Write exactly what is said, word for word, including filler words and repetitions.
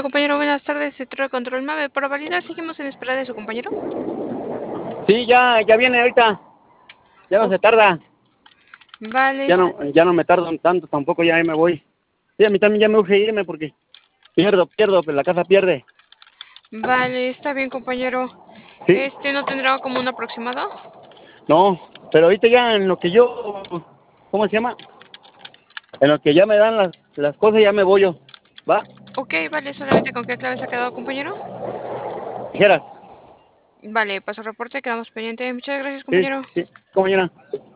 Compañero, buenas tardes. Centro de Control Mave. Para validar, seguimos en espera de su compañero. Sí, ya, ya viene ahorita. Ya no Oh, se tarda. vale, Ya está, no, ya no me tardo tanto, tampoco ya me voy. Sí, a mí también ya me urge irme porque pierdo, pierdo, pero la casa pierde. vale, está bien, compañero. Sí, Este no tendrá como un aproximado. no, pero ahorita ya en lo que yo, ¿cómo se llama? En lo que ya me dan las, las cosas ya me voy yo. ¿Va? Ok, vale, solamente con qué clave se ha quedado, compañero. Dijeras. Vale, paso reporte, quedamos pendientes. Muchas gracias, Sí, compañero. sí, compañera.